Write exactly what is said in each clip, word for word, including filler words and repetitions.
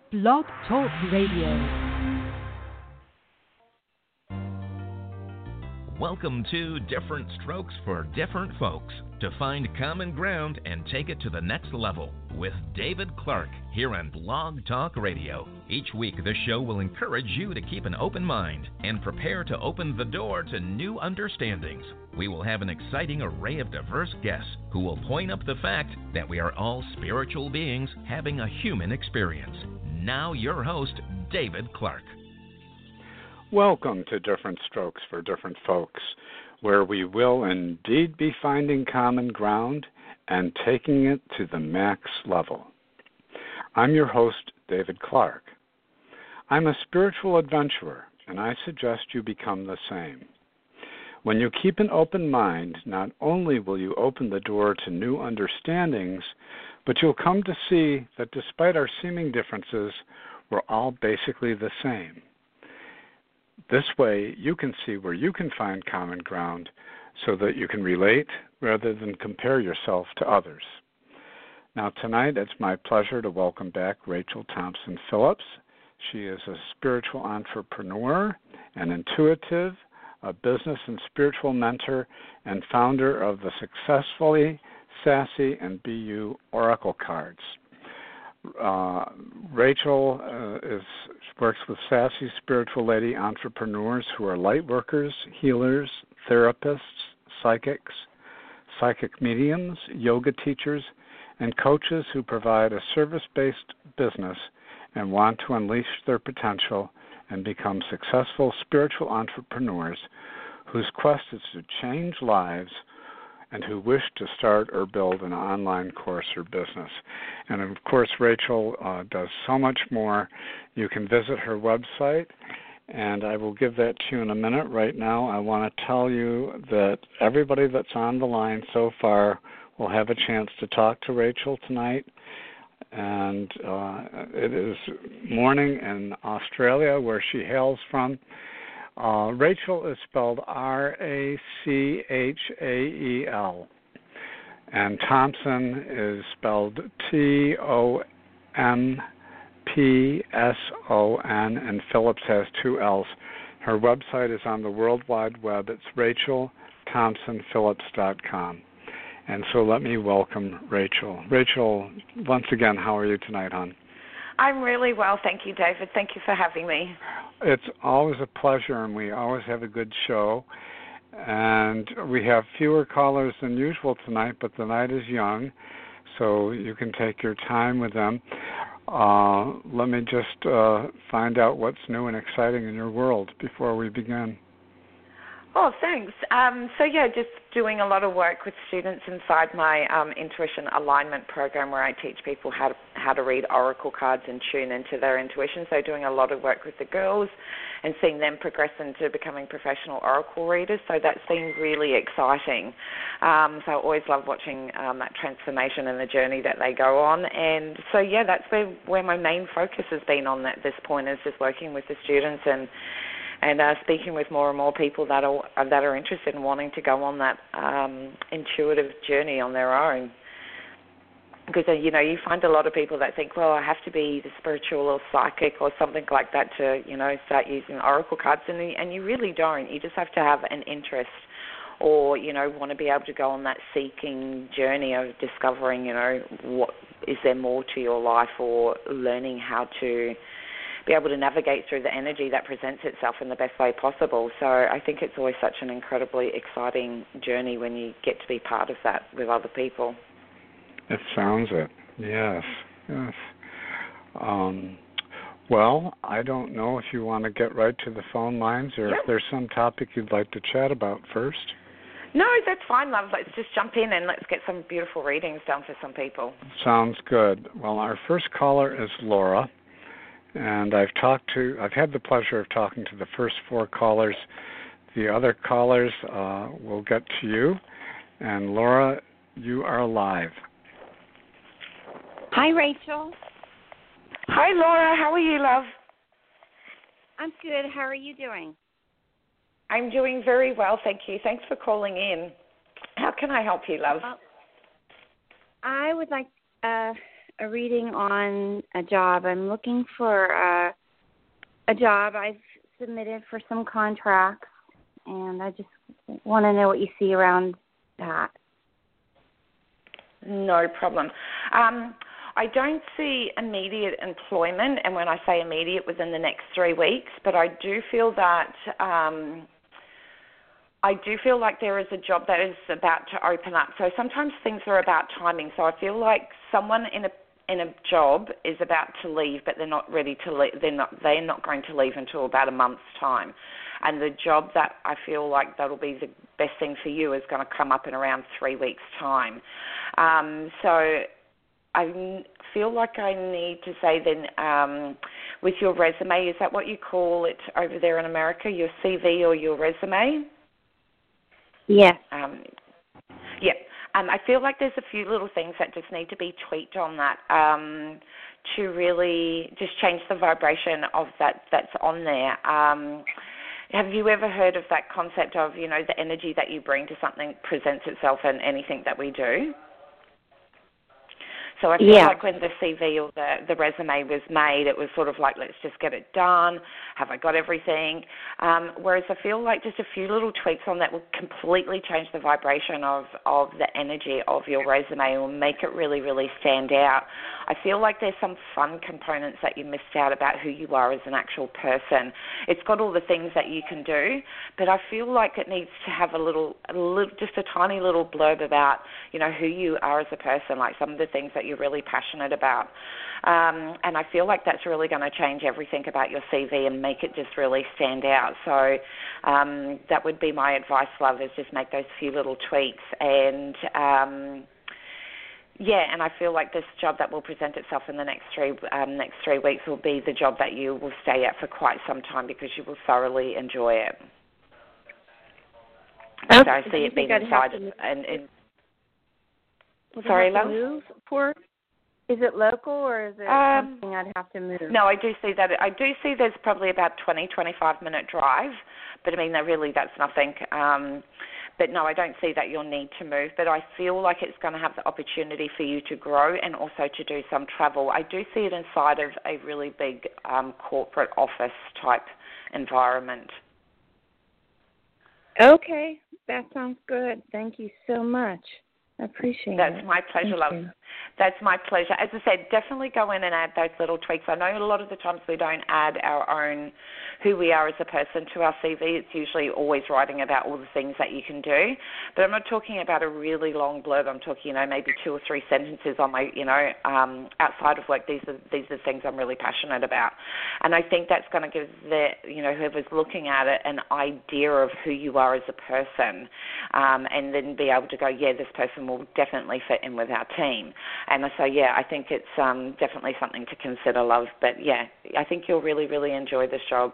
Blog Talk Radio. Welcome to Different Strokes for Different Folks, to find common ground and take it to the next level with David Clark here on Blog Talk Radio. Each week, this show will encourage you to keep an open mind and prepare to open the door to new understandings. We will have an exciting array of diverse guests who will point up the fact that we are all spiritual beings having a human experience. Now, your host, David Clark. Welcome to Different Strokes for Different Folks, where we will indeed be finding common ground and taking it to the max level. I'm your host, David Clark. I'm a spiritual adventurer, and I suggest you become the same. When you keep an open mind, not only will you open the door to new understandings, but you'll come to see that despite our seeming differences, we're all basically the same. This way, you can see where you can find common ground so that you can relate rather than compare yourself to others. Now, tonight, it's my pleasure to welcome back Rachel Thompson Phillips. She is a spiritual entrepreneur, an intuitive, a business and spiritual mentor, and founder of the Successfully Sassy and B U Oracle Cards. Uh, Rachel uh, is works with sassy spiritual lady entrepreneurs who are light workers, healers, therapists, psychics, psychic mediums, yoga teachers, and coaches who provide a service-based business and want to unleash their potential and become successful spiritual entrepreneurs whose quest is to change lives and who wish to start or build an online course or business. And of course, Rachel uh, does so much more. You can visit her website, and I will give that to you in a minute. Right now, I want to tell you that everybody that's on the line so far will have a chance to talk to Rachel tonight. And uh, it is morning in Australia, where she hails from. Uh, Rachel is spelled R A C H A E L, and Thompson is spelled T O M P S O N, and Phillips has two L's. Her website is on the World Wide Web. It's rachel thompson phillips dot com. And so let me welcome Rachel. Rachel, once again, how are you tonight, hon? I'm really well, thank you, David. Thank you for having me. It's always a pleasure, and we always have a good show. And we have fewer callers than usual tonight, but the night is young, so you can take your time with them. Uh, let me just uh, find out what's new and exciting in your world before we begin. Oh, thanks. Um, so, yeah, just doing a lot of work with students inside my um, Intuition Alignment program, where I teach people how to, how to read oracle cards and tune into their intuition. So doing a lot of work with the girls and seeing them progress into becoming professional oracle readers. So that's been really exciting. Um, so I always love watching um, that transformation and the journey that they go on. And so, yeah, that's where, where my main focus has been on at this point, is just working with the students and and uh, speaking with more and more people that are that are interested in wanting to go on that um, intuitive journey on their own. Because, uh, you know, you find a lot of people that think, well, I have to be the spiritual or psychic or something like that to, you know, start using oracle cards, and, and you really don't. You just have to have an interest or, you know, want to be able to go on that seeking journey of discovering, you know, what is there more to your life, or learning how to be able to navigate through the energy that presents itself in the best way possible. So I think it's always such an incredibly exciting journey when you get to be part of that with other people. It sounds it. Yes, yes. Um, well, I don't know if you want to get right to the phone lines, or yep. if there's some topic you'd like to chat about first. No, that's fine, love. Let's just jump in and let's get some beautiful readings done for some people. Sounds good. Well, our first caller is Laura. And I've talked to, I've had the pleasure of talking to the first four callers. The other callers uh, will get to you. And Laura, you are live. Hi, Rachel. Hi, Laura. How are you, love? I'm good. How are you doing? I'm doing very well, thank you. Thanks for calling in. How can I help you, love? Well, I would like uh, a reading on a job. I'm looking for a, a job. I've submitted for some contracts, and I just want to know what you see around that. No problem. Um, I don't see immediate employment, and when I say immediate, within the next three weeks, but I do feel that um, I do feel like there is a job that is about to open up. So sometimes things are about timing. So I feel like someone in a in a job is about to leave, but they're not ready to leave. They're not they're not going to leave until about a month's time. And the job that I feel like that'll be the best thing for you is going to come up in around three weeks' time. Um, so I feel like I need to say then, um, with your resume, is that what you call it over there in America, your C V or your resume? Yes. Um, yeah. Um, I feel like there's a few little things that just need to be tweaked on that um, to really just change the vibration of that that's on there. Um, have you ever heard of that concept of, you know, the energy that you bring to something presents itself in anything that we do? So I feel yeah. like when the C V or the, the resume was made, it was sort of like, let's just get it done. Have I got everything? Um, whereas I feel like just a few little tweaks on that will completely change the vibration of, of the energy of your resume and will make it really, really stand out. I feel like there's some fun components that you missed out about who you are as an actual person. It's got all the things that you can do, but I feel like it needs to have a little, a little just a tiny little blurb about, you know, who you are as a person, like some of the things that you're really passionate about. Um, and I feel like that's really going to change everything about your C V and make it just really stand out. So um, that would be my advice, love, is just make those few little tweaks. And, um, yeah, and I feel like this job that will present itself in the next three um, next three weeks will be the job that you will stay at for quite some time because you will thoroughly enjoy it. Okay. So I see it being inside. And, and, sorry, love? Move for? Is it local or is it um, something I'd have to move? No, I do see that. I do see there's probably about twenty, twenty-five minute drive, but I mean, really, that's nothing. Um, but no, I don't see that you'll need to move, but I feel like it's going to have the opportunity for you to grow and also to do some travel. I do see it inside of a really big um, corporate office type environment. Okay, that sounds good. Thank you so much. I appreciate That's it. That's my pleasure, Thank love. you. That's my pleasure. As I said, definitely go in and add those little tweaks. I know a lot of the times we don't add our own who we are as a person to our C V. It's usually always writing about all the things that you can do. But I'm not talking about a really long blurb. I'm talking, you know, maybe two or three sentences on my, you know, um, outside of work. These are these are things I'm really passionate about. And I think that's going to give the, you know, whoever's looking at it an idea of who you are as a person, um, and then be able to go, yeah, this person will definitely fit in with our team. And so, yeah, I think it's um, definitely something to consider, love. But, yeah, I think you'll really, really enjoy this job.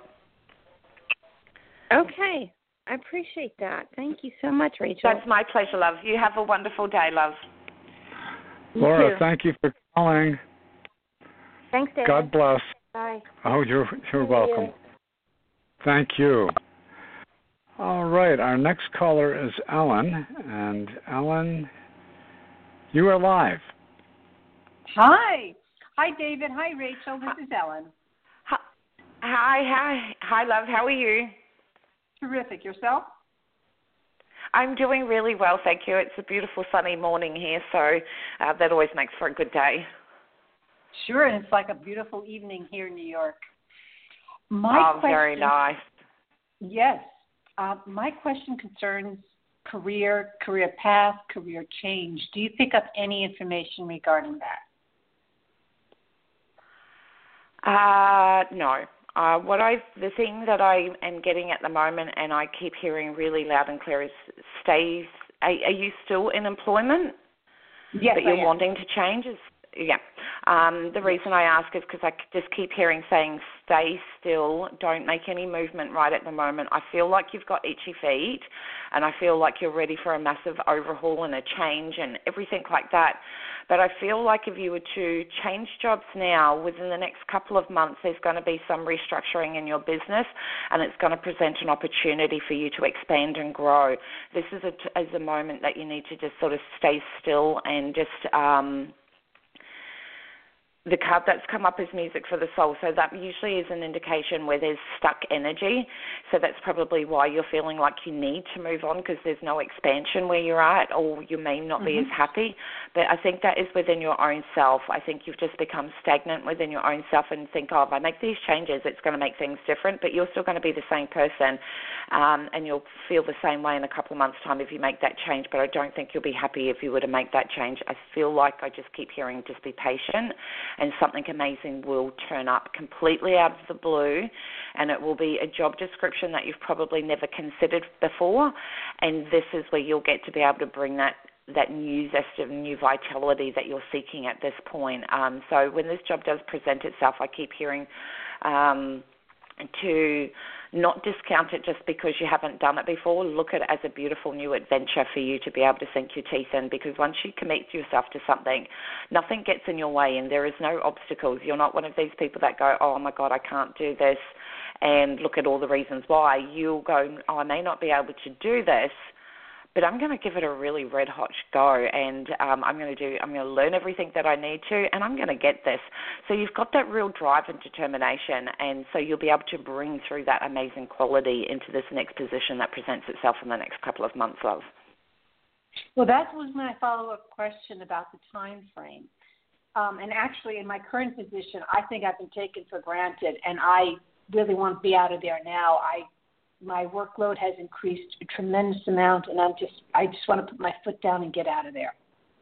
Okay. I appreciate that. Thank you so much, Rachel. That's my pleasure, love. You have a wonderful day, love. Laura, you thank you for calling. Thanks, Dad. God bless. Bye. Oh, you're you're Thank welcome. you. Thank you. All right, our next caller is Ellen, and Ellen, you are live. Hi. Hi, David. Hi, Rachel. This is Ellen. Hi, hi, hi, love. How are you? Terrific. Yourself? I'm doing really well, thank you. It's a beautiful sunny morning here, so uh, that always makes for a good day. Sure, and it's like a beautiful evening here in New York. My oh, question, very nice. Yes. Uh, my question concerns career, career path, career change. Do you pick up any information regarding that? Uh, no. Uh, what I, the thing that I am getting at the moment, and I keep hearing really loud and clear, is stay. Are, are you still in employment? Yes, But you're I am. wanting to change? Is, yeah. Um, the reason I ask is because I just keep hearing saying, stay still, don't make any movement right at the moment. I feel like you've got itchy feet, and I feel like you're ready for a massive overhaul and a change and everything like that. But I feel like if you were to change jobs now, within the next couple of months, there's going to be some restructuring in your business, and it's going to present an opportunity for you to expand and grow. This is a, is a moment that you need to just sort of stay still and just um, the card that's come up is Music for the Soul, so that usually is an indication where there's stuck energy. So that's probably why you're feeling like you need to move on, because there's no expansion where you're at, or you may not mm-hmm. be as happy. But I think that is within your own self. I think you've just become stagnant within your own self and think, oh, if I make these changes, it's going to make things different. But you're still going to be the same person, um, and you'll feel the same way in a couple of months' time if you make that change. But I don't think you'll be happy if you were to make that change. I feel like I just keep hearing, just be patient, and something amazing will turn up completely out of the blue, and it will be a job description that you've probably never considered before, and this is where you'll get to be able to bring that that new zest of new vitality that you're seeking at this point. Um, so when this job does present itself, I keep hearing um, to not discount it just because you haven't done it before. Look at it as a beautiful new adventure for you to be able to sink your teeth in, because once you commit yourself to something, nothing gets in your way and there is no obstacles. You're not one of these people that go, oh, my God, I can't do this, and look at all the reasons why. You'll go, oh, I may not be able to do this, but I'm going to give it a really red-hot go, and um, I'm going to do. I'm going to learn everything that I need to, and I'm going to get this. So you've got that real drive and determination, and so you'll be able to bring through that amazing quality into this next position that presents itself in the next couple of months, love. Well, that was my follow-up question about the time frame. Um, and actually, in my current position, I think I've been taken for granted, and I really want to be out of there now. I My workload has increased a tremendous amount, and I'm just I just want to put my foot down and get out of there.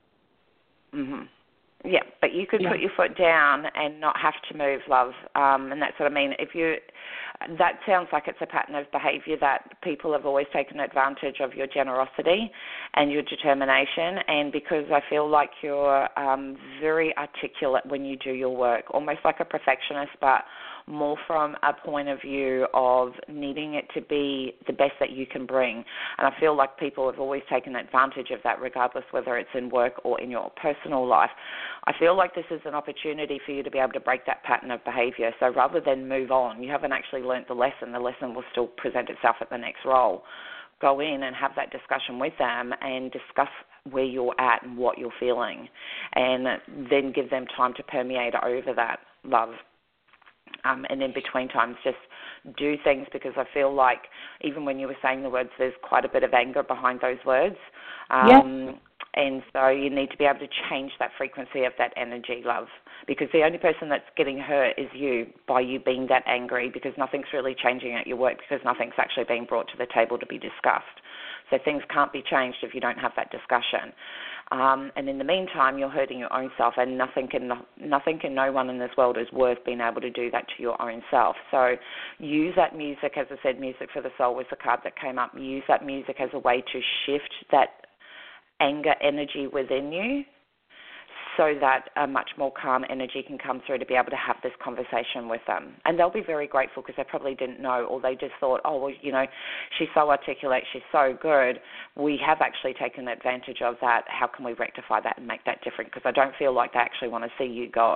Mhm. Yeah, but you could yeah. put your foot down and not have to move, love. Um, and that's what I mean. If you, that sounds like it's a pattern of behaviour that people have always taken advantage of your generosity and your determination. And because I feel like you're um, very articulate when you do your work, almost like a perfectionist, but more from a point of view of needing it to be the best that you can bring. And I feel like people have always taken advantage of that, regardless whether it's in work or in your personal life. I feel like this is an opportunity for you to be able to break that pattern of behaviour. So rather than move on, you haven't actually learnt the lesson. The lesson will still present itself at the next role. Go in and have that discussion with them and discuss where you're at and what you're feeling, and then give them time to permeate over that, love. Um, and in between times, just do things, because I feel like even when you were saying the words, there's quite a bit of anger behind those words. Um, yes. And so you need to be able to change that frequency of that energy, love, because the only person that's getting hurt is you by you being that angry, because nothing's really changing at your work, because nothing's actually being brought to the table to be discussed. So things can't be changed if you don't have that discussion. Um, and in the meantime, you're hurting your own self, and nothing can, nothing can, no one in this world is worth being able to do that to your own self. So use that music, as I said, Music for the Soul was the card that came up. Use that music as a way to shift that anger energy within you, so that a much more calm energy can come through to be able to have this conversation with them. And they'll be very grateful, because they probably didn't know, or they just thought, oh, well, you know, she's so articulate, she's so good. We have actually taken advantage of that. How can we rectify that and make that different? Because I don't feel like they actually want to see you go.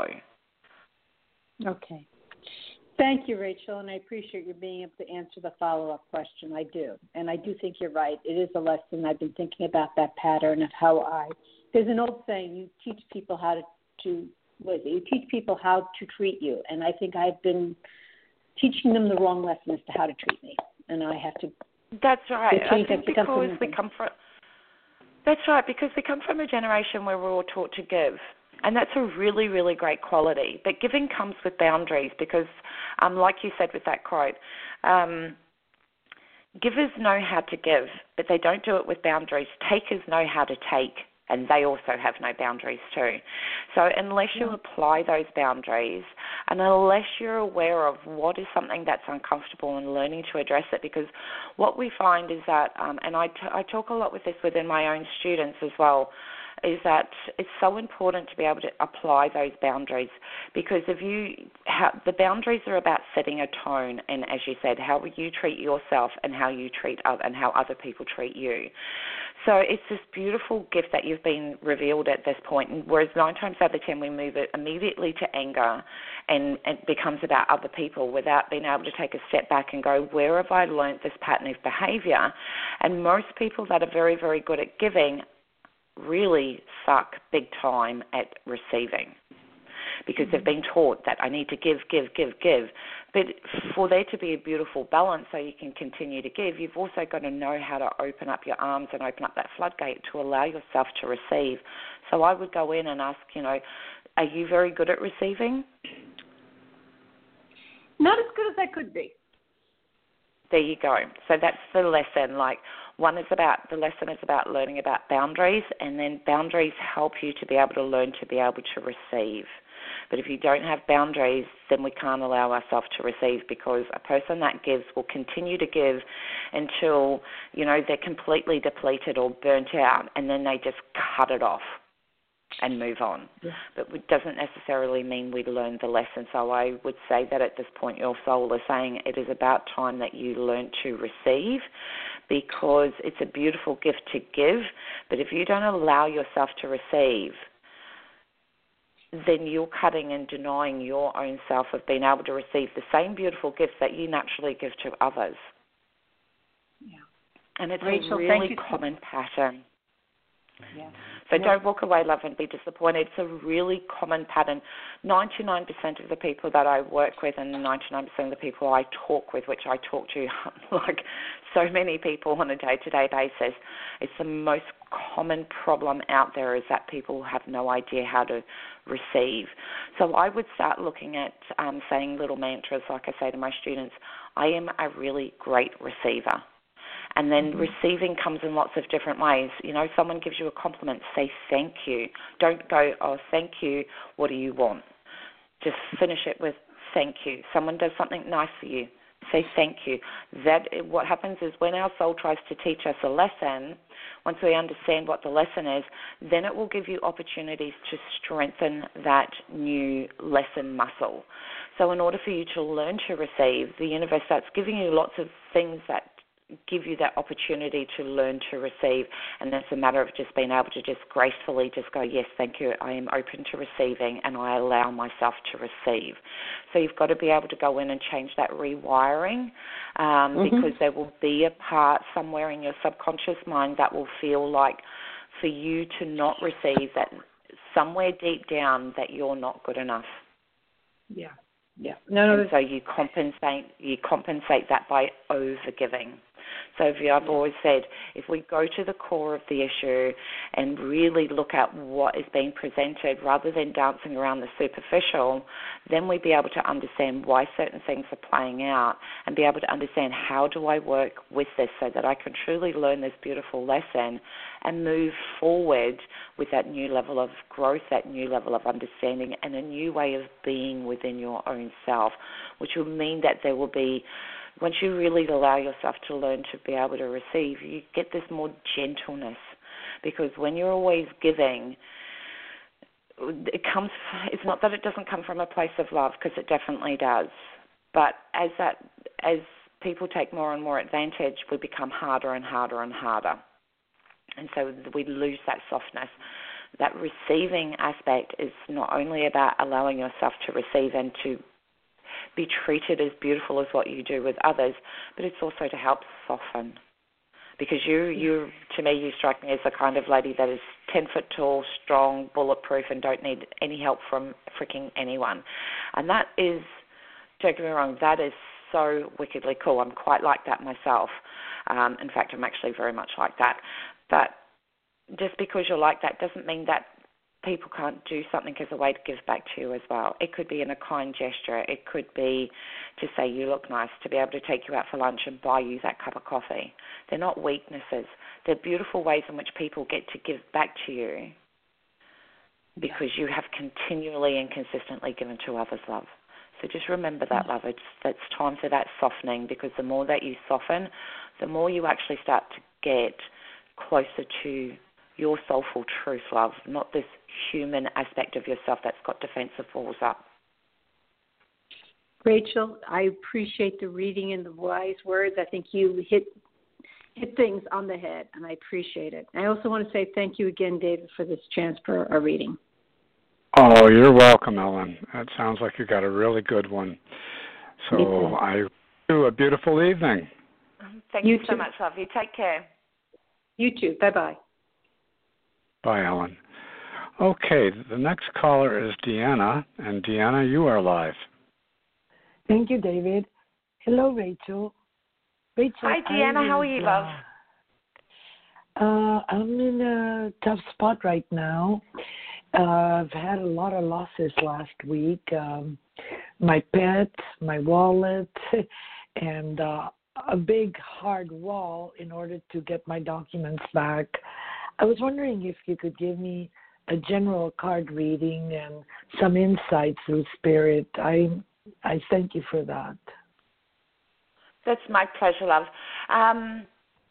Okay. Thank you, Rachel, and I appreciate you being able to answer the follow-up question. I do. And I do think you're right. It is a lesson. I've been thinking about that pattern of how I – there's an old saying, you teach people how to, to what is it? You teach people how to treat you. And I think I've been teaching them the wrong lesson as to how to treat me. And I have to – That's right. I think because we come from – that's right, because we come from a generation where we're all taught to give. And that's a really, really great quality. But giving comes with boundaries, because, um, like you said with that quote, um, givers know how to give, but they don't do it with boundaries. Takers know how to take, and they also have no boundaries too. So unless you apply those boundaries, and unless you're aware of what is something that's uncomfortable and learning to address it, because what we find is that, um, and I, t- I talk a lot with this within my own students as well, is that it's so important to be able to apply those boundaries, because if you how, the boundaries are about setting a tone, and as you said, how you treat yourself and how you treat other, and how other people treat you. So it's this beautiful gift that you've been revealed at this point, and whereas nine times out of ten we move it immediately to anger, and it becomes about other people without being able to take a step back and go, where have I learnt this pattern of behaviour? And most people that are very, very good at giving really suck big time at receiving. because they've been taught that I need to give, give, give, give. But for there to be a beautiful balance so you can continue to give, you've also got to know how to open up your arms and open up that floodgate to allow yourself to receive. So I would go in and ask, you know, are you very good at receiving? Not as good as I could be. There you go. So that's the lesson. Like, one is about, the lesson is about learning about boundaries, and then boundaries help you to be able to learn to be able to receive. But if you don't have boundaries, then we can't allow ourselves to receive, because a person that gives will continue to give until, you know, they're completely depleted or burnt out, and then they just cut it off and move on. Yeah. But it doesn't necessarily mean we learn the lesson. So I would say that at this point your soul is saying it is about time that you learn to receive, because it's a beautiful gift to give, but if you don't allow yourself to receive, then you're cutting and denying your own self of being able to receive the same beautiful gifts that you naturally give to others. Yeah. And it's Rachel, a really common pattern. Yeah. So yeah. don't walk away, love, and be disappointed. It's a really common pattern. ninety-nine percent of the people that I work with and ninety-nine percent of the people I talk with, which I talk to like so many people on a day-to-day basis, it's the most common problem out there is that people have no idea how to receive. So I would start looking at um, saying little mantras, like I say to my students, I am a really great receiver. And then mm-hmm. receiving comes in lots of different ways. You know, someone gives you a compliment, say thank you. Don't go, oh, thank you, what do you want? Just finish it with thank you. Someone does something nice for you, say thank you. That what happens is when our soul tries to teach us a lesson, once we understand what the lesson is, then it will give you opportunities to strengthen that new lesson muscle. So in order for you to learn to receive, the universe starts giving you lots of things that give you that opportunity to learn to receive, and it's a matter of just being able to just gracefully just go, yes, thank you, I am open to receiving, and I allow myself to receive. So you've got to be able to go in and change that rewiring, um, mm-hmm. because there will be a part somewhere in your subconscious mind that will feel like for you to not receive, that somewhere deep down that you're not good enough. Yeah. Yeah. No, no. And so you compensate you compensate that by overgiving. So if you, I've always said, if we go to the core of the issue and really look at what is being presented rather than dancing around the superficial, then we'd be able to understand why certain things are playing out and be able to understand how do I work with this so that I can truly learn this beautiful lesson and move forward with that new level of growth, that new level of understanding, and a new way of being within your own self, which will mean that there will be, once you really allow yourself to learn to be able to receive, you get this more gentleness, because when you're always giving, it comes, it's not that it doesn't come from a place of love, because it definitely does, but as that, as people take more and more advantage, we become harder and harder and harder, and so we lose that softness. That receiving aspect is not only about allowing yourself to receive and to be treated as beautiful as what you do with others, but it's also to help soften. Because you, you, to me, you strike me as the kind of lady that is ten foot tall, strong, bulletproof, and don't need any help from freaking anyone. And that is, don't get me wrong, that is so wickedly cool. I'm quite like that myself. Um, in fact, I'm actually very much like that. But just because you're like that doesn't mean that people can't do something as a way to give back to you as well. It could be in a kind gesture. It could be to say you look nice, to be able to take you out for lunch and buy you that cup of coffee. They're not weaknesses. They're beautiful ways in which people get to give back to you because you have continually and consistently given to others love. So just remember that, love. It's, it's time for that softening, because the more that you soften, the more you actually start to get closer to your soulful truth, love, not this human aspect of yourself that's got defensive walls up. Rachel, I appreciate the reading and the wise words. I think you hit hit things on the head, and I appreciate it. I also want to say thank you again, David, for this chance for a reading. Oh, you're welcome, Ellen. That sounds like you got a really good one. So I wish you a beautiful evening. Thank you, you so much, love. You take care. You too. Bye-bye. Bye, Ellen. Okay, the next caller is Deanna, and Deanna, you are live. Thank you, David. Hello, Rachel. Rachel. Hi, Deanna. Was, how are you, love? Uh, I'm in a tough spot right now. Uh, I've had a lot of losses last week. Um, my pet, my wallet, and uh, a big hard wall in order to get my documents back. I was wondering if you could give me a general card reading and some insights through spirit. I I thank you for that. That's my pleasure, love. Um,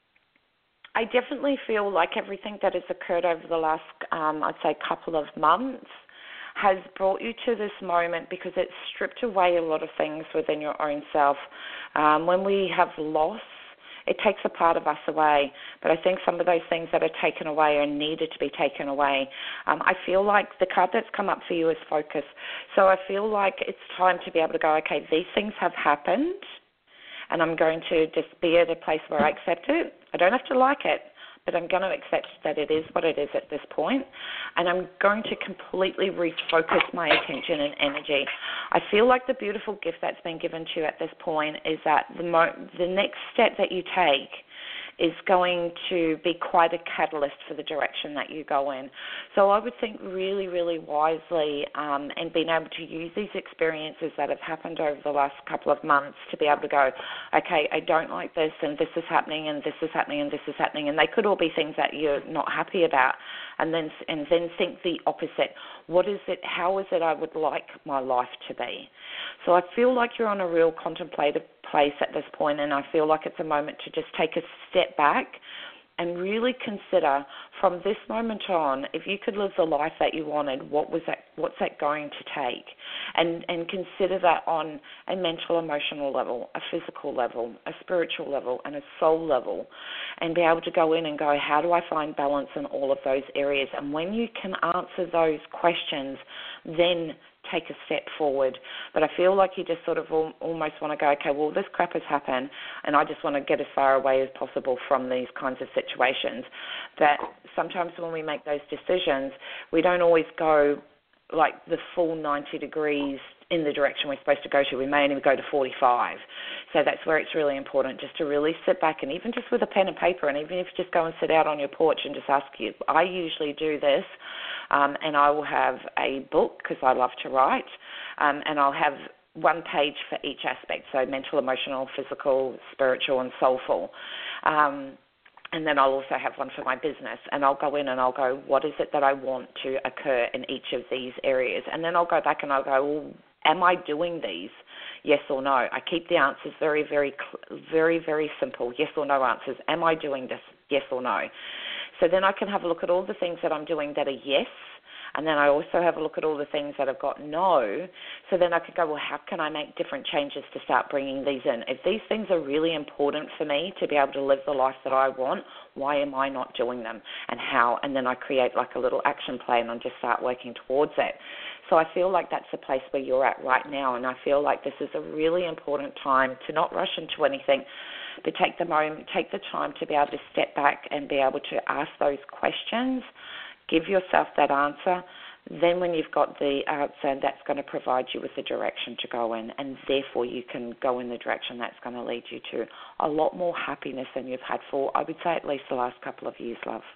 I definitely feel like everything that has occurred over the last, um, I'd say, couple of months has brought you to this moment because it's stripped away a lot of things within your own self. Um, when we have loss, it takes a part of us away, but I think some of those things that are taken away are needed to be taken away. Um, I feel like the card that's come up for you is focus. So I feel like it's time to be able to go, okay, these things have happened, and I'm going to just be at a place where I accept it. I don't have to like it, but I'm going to accept that it is what it is at this point, and I'm going to completely refocus my attention and energy. I feel like the beautiful gift that's been given to you at this point is that the mo- the next step that you take is going to be quite a catalyst for the direction that you go in. So I would think really, really wisely um, and being able to use these experiences that have happened over the last couple of months to be able to go, okay, I don't like this and this is happening and this is happening and this is happening, and they could all be things that you're not happy about, and then and then think the opposite. What is it, how is it I would like my life to be? So I feel like you're on a real contemplative place at this point, and I feel like it's a moment to just take a step back and really consider from this moment on, if you could live the life that you wanted, what was that, what's that going to take? And and consider that on a mental, emotional level, a physical level, a spiritual level, and a soul level, and be able to go in and go, how do I find balance in all of those areas? And when you can answer those questions, then take a step forward. But I feel like you just sort of al- almost want to go, okay, well, this crap has happened, and I just want to get as far away as possible from these kinds of situations. That sometimes when we make those decisions, we don't always go like the full ninety degrees in the direction we're supposed to go to. We may only go to forty-five. So that's where it's really important just to really sit back, and even just with a pen and paper, and even if you just go and sit out on your porch and just ask you, I usually do this, um, and I will have a book because I love to write, um, and I'll have one page for each aspect, so mental, emotional, physical, spiritual, and soulful. Um, and then I'll also have one for my business, and I'll go in and I'll go, what is it that I want to occur in each of these areas? And then I'll go back and I'll go, well, am I doing these? Yes or no. I keep the answers very, very, very, very simple. Yes or no answers. Am I doing this? Yes or no. So then I can have a look at all the things that I'm doing that are yes, and then I also have a look at all the things that have got no. So then I could go, well, how can I make different changes to start bringing these in? If these things are really important for me to be able to live the life that I want, why am I not doing them, and how? And then I create like a little action plan and just start working towards it. So I feel like that's the place where you're at right now, and I feel like this is a really important time to not rush into anything, but take the moment, take the time to be able to step back and be able to ask those questions, give yourself that answer. Then when you've got the answer, that's going to provide you with the direction to go in, and therefore you can go in the direction that's going to lead you to a lot more happiness than you've had for, I would say, at least the last couple of years, love.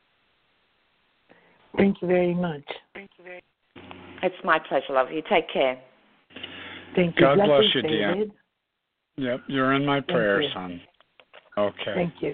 Thank you very much. Thank you very much. It's my pleasure, love. You take care. Thank you. God bless Blessings, you, Deanna. David. Yep, you're in my prayers, son. Okay. Thank you.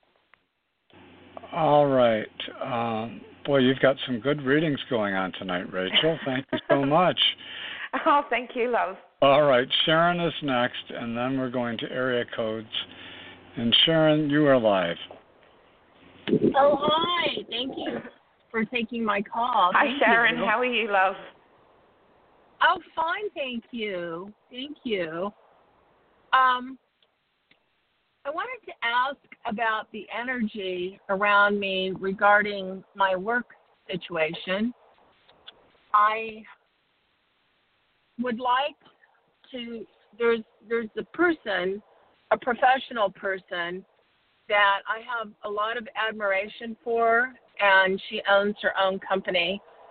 All right. Um, boy, you've got some good readings going on tonight, Rachel. Thank you so much. Oh, thank you, love. All right, Sharon is next, and then we're going to area codes. And Sharon, you are live. Oh, hi. Thank you for taking my call. Hi, thank Sharon. You. How are you, love? Oh, fine. Thank you. Thank you. Um, I wanted to ask about the energy around me regarding my work situation. I would like to, there's there's a person, a professional person that I have a lot of admiration for, and she owns her own company.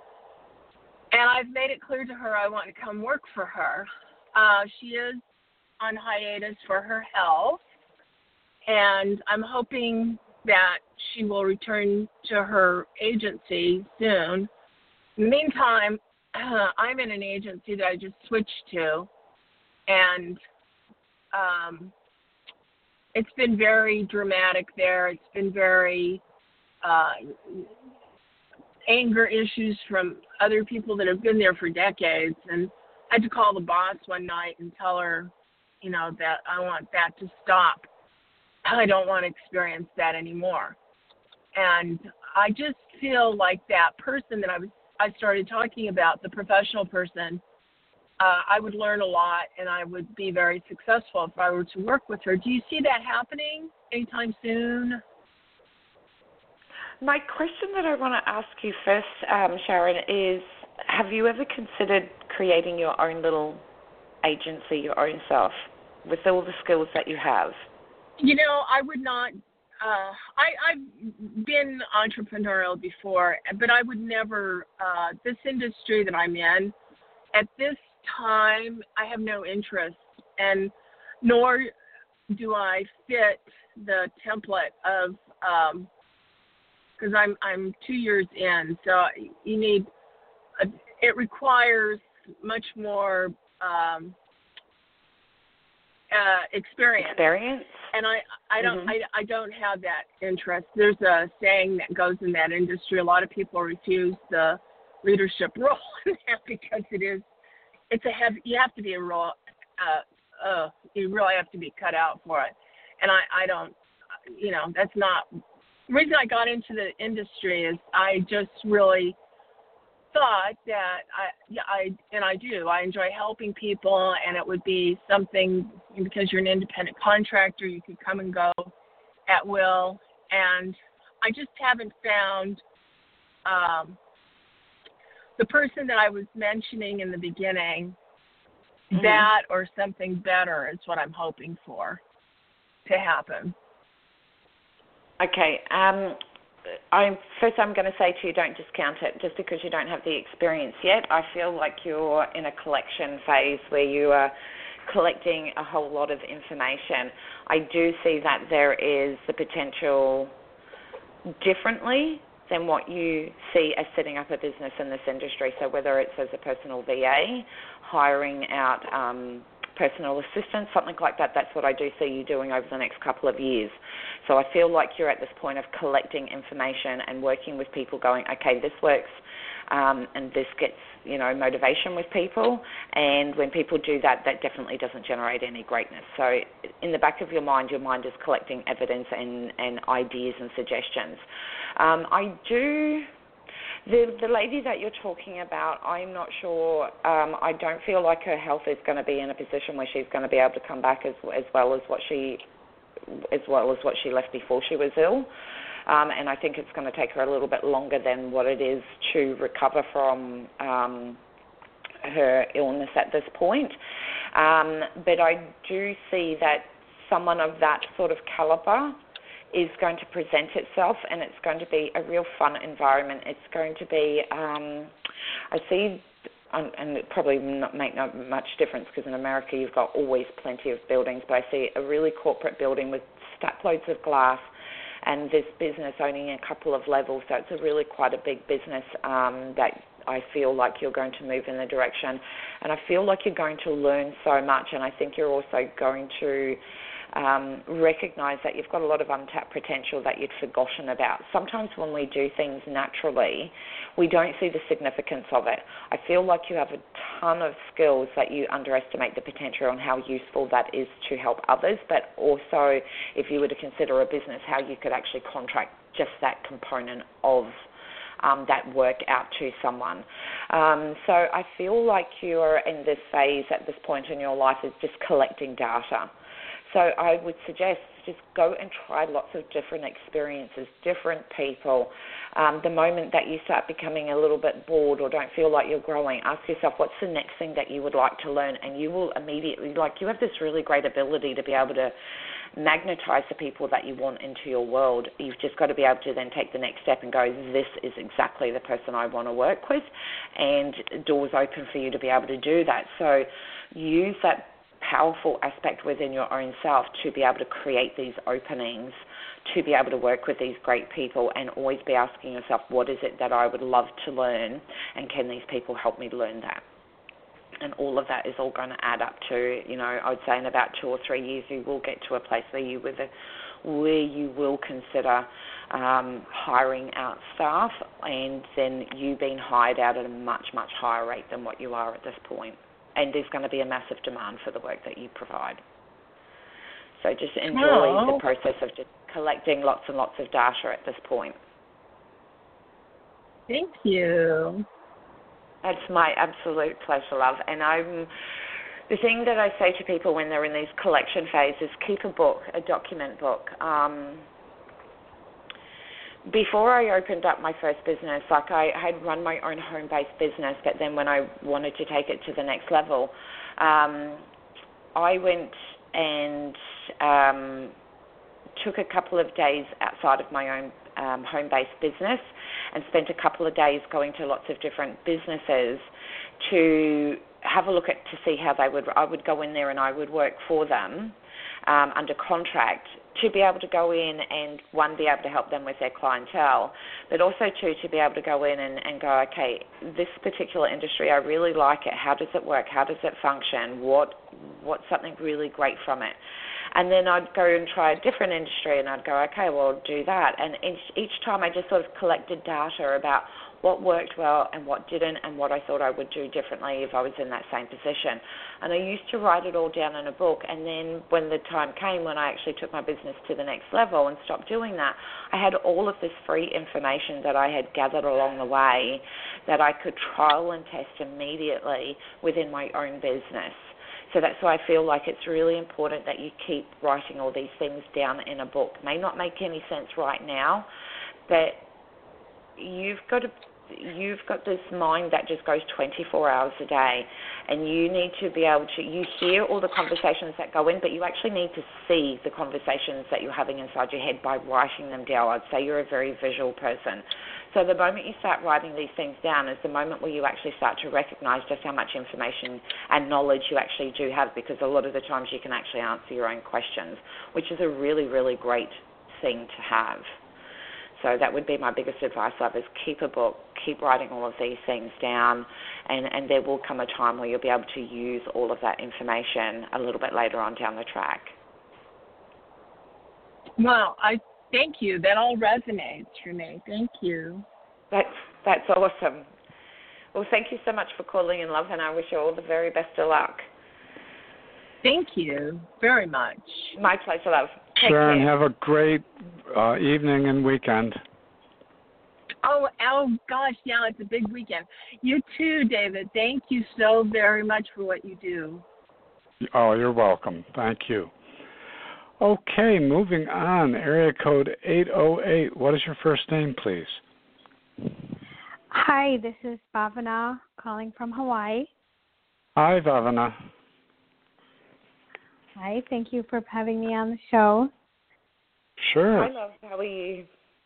and I've made it clear to her I want to come work for her. Uh, she is on hiatus for her health, and I'm hoping that she will return to her agency soon. In the meantime, uh, I'm in an agency that I just switched to, and um, it's been very dramatic there. It's been very uh, anger issues from other people that have been there for decades, and I had to call the boss one night and tell her, you know, that I want that to stop. I don't want to experience that anymore. And I just feel like that person that I was I started talking about, the professional person, uh, I would learn a lot and I would be very successful if I were to work with her. Do you see that happening anytime soon? My question that I want to ask you first, um, Sharon, is have you ever considered creating your own little agency, your own self, with all the skills that you have? You know, I would not. Uh, I, I've been entrepreneurial before, but I would never. Uh, this industry that I'm in, at this time, I have no interest, and nor do I fit the template of. Because um, I'm I'm two years in, so you need. A, it requires much more. Um, Uh, experience. Experience. And I, I don't, mm-hmm. I, I don't have that interest. There's a saying that goes in that industry. A lot of people refuse the leadership role in that because it is, it's a heavy. You have to be a role. Uh, uh, you really have to be cut out for it. And I, I don't, you know, that's not. The reason I got into the industry is I just really thought that I, yeah, I, and I do, I enjoy helping people, and it would be something, because you're an independent contractor, you could come and go at will, and I just haven't found um, the person that I was mentioning in the beginning, mm-hmm. that or something better is what I'm hoping for to happen. Okay, um, I'm, first I'm going to say to you, don't discount it just because you don't have the experience yet. I feel like you're in a collection phase where you are collecting a whole lot of information. I do see that there is the potential differently than what you see as setting up a business in this industry. So whether it's as a personal V A, hiring out um, personal assistants, something like that, that's what I do see you doing over the next couple of years. So I feel like you're at this point of collecting information and working with people going, okay, this works, um, and this gets, you know, motivation with people. And when people do that, that definitely doesn't generate any greatness. So in the back of your mind, your mind is collecting evidence and, and ideas and suggestions. Um, I do... The the lady that you're talking about, I'm not sure. Um, I don't feel like her health is going to be in a position where she's going to be able to come back as as well as what she as well as what she left before she was ill. Um, and I think it's going to take her a little bit longer than what it is to recover from um, her illness at this point. Um, but I do see that someone of that sort of caliber is going to present itself, and it's going to be a real fun environment. It's going to be, um, I see, um, and it probably not make no much difference because in America you've got always plenty of buildings, but I see a really corporate building with stack loads of glass, and this business owning a couple of levels, so it's a really quite a big business um, that I feel like you're going to move in the direction, and I feel like you're going to learn so much, and I think you're also going to Um, recognize that you've got a lot of untapped potential that you'd forgotten about. Sometimes when we do things naturally, we don't see the significance of it. I feel like you have a ton of skills that you underestimate the potential and how useful that is to help others, but also if you were to consider a business, how you could actually contract just that component of Um, that work out to someone. Um, so I feel like you're in this phase at this point in your life is just collecting data. So I would suggest just go and try lots of different experiences, different people. Um, the moment that you start becoming a little bit bored or don't feel like you're growing, ask yourself what's the next thing that you would like to learn, and you will immediately, like you have this really great ability to be able to magnetize the people that you want into your world. You've just got to be able to then take the next step and go, this is exactly the person I want to work with, and doors open for you to be able to do that. So use that powerful aspect within your own self to be able to create these openings, to be able to work with these great people, and always be asking yourself, what is it that I would love to learn, and can these people help me learn that? And all of that is all going to add up to, you know, I would say in about two or three years you will get to a place where you, with a, where you will consider um, hiring out staff, and then you being hired out at a much, much higher rate than what you are at this point. And there's going to be a massive demand for the work that you provide. So just enjoy oh. the process of just collecting lots and lots of data at this point. Thank you. It's my absolute pleasure, love. And I'm, the thing that I say to people when they're in these collection phases, keep a book, a document book. Um, before I opened up my first business, like I had run my own home-based business, but then when I wanted to take it to the next level, um, I went and um, took a couple of days outside of my own um, home-based business and spent a couple of days going to lots of different businesses to have a look at to see how they would. I would go in there and I would work for them um, under contract to be able to go in and, one, be able to help them with their clientele, but also, two, to be able to go in and, and go, okay, this particular industry, I really like it. How does it work? How does it function? What What's something really great from it? And then I'd go and try a different industry, and I'd go, okay, well, I'll do that. And each, each time I just sort of collected data about what worked well and what didn't, and what I thought I would do differently if I was in that same position. And I used to write it all down in a book, and then when the time came when I actually took my business to the next level and stopped doing that, I had all of this free information that I had gathered along the way that I could trial and test immediately within my own business. So that's why I feel like it's really important that you keep writing all these things down in a book. It may not make any sense right now, but you've got to, you've got this mind that just goes twenty-four hours a day, and you need to be able to, you hear all the conversations that go in, but you actually need to see the conversations that you're having inside your head by writing them down. I'd say you're a very visual person. So the moment you start writing these things down is the moment where you actually start to recognize just how much information and knowledge you actually do have, because a lot of the times you can actually answer your own questions, which is a really, really great thing to have. So that would be my biggest advice, love, is keep a book, keep writing all of these things down, and, and there will come a time where you'll be able to use all of that information a little bit later on down the track. Well, I thank you. That all resonates, Renee. Thank you. That's, that's awesome. Well, thank you so much for calling in, love, and I wish you all the very best of luck. Thank you very much. My pleasure, love. Take sure, care. And have a great uh, evening and weekend. Oh, oh, gosh, yeah, it's a big weekend. You too, David. Thank you so very much for what you do. Oh, you're welcome. Thank you. Okay, moving on. Area code eight oh eight. What is your first name, please? Hi, this is Bhavana calling from Hawaii. Hi, Bhavana. Hi, thank you for having me on the show. Sure. Hi, love. How are you?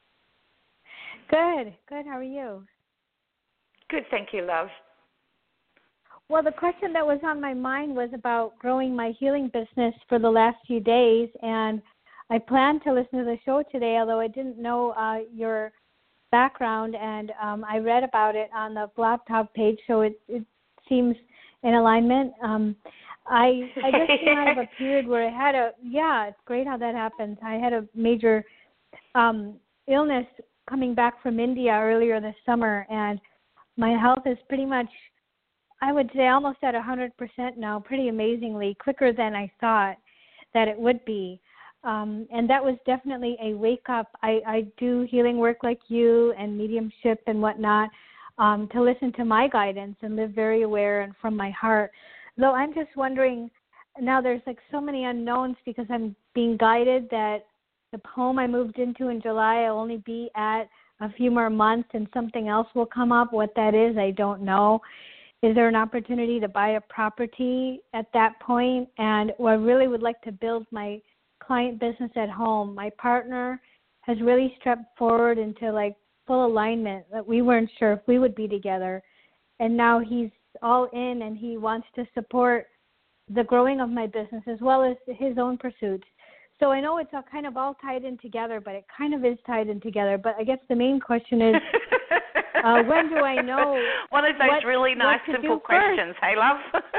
Good, good. How are you? Good, thank you, love. Well, the question that was on my mind was about growing my healing business for the last few days, and I planned to listen to the show today, although I didn't know uh, your background, and um, I read about it on the Blog Talk page, so it, it seems in alignment. Um, I I just came out of a period where I had a, yeah, it's great how that happens. I had a major um, illness coming back from India earlier this summer, and my health is pretty much, I would say, almost at one hundred percent now, pretty amazingly, quicker than I thought that it would be. Um, and that was definitely a wake-up. I, I do healing work like you and mediumship and whatnot um, to listen to my guidance and live very aware and from my heart. Though I'm just wondering, now there's like so many unknowns because I'm being guided that the home I moved into in July I'll only be at a few more months and something else will come up. What that is, I don't know. Is there an opportunity to buy a property at that point? And I really would like to build my client business at home. My partner has really stepped forward into like full alignment that we weren't sure if we would be together. And now he's all in and he wants to support the growing of my business as well as his own pursuits. So I know it's all kind of all tied in together, but it kind of is tied in together. But I guess the main question is, uh, when do I know? One of those what, really nice, simple questions. Hey, love.